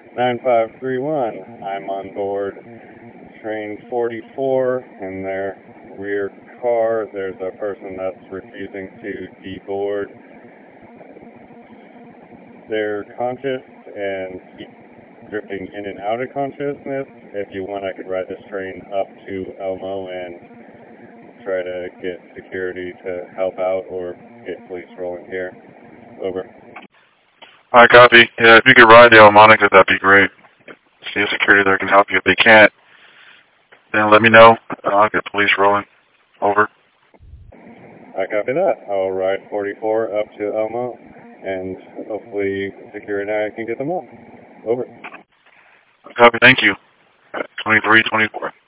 9531, I'm on board train 44. In their rear car, there's a person that's refusing to deboard. They're conscious and keep drifting in and out of consciousness. If you want, I could ride this train up to Elmo and try to get security to help out or get police rolling here. Over. Alright, copy. Yeah, if you could ride the Elmonica, that'd be great. See if security there can help you. If they can't, then let me know. I'll get police rolling. Over. I copy that. I'll ride 44 up to Elmo, and hopefully security and I can get them off. Over. Copy, thank you. 2324.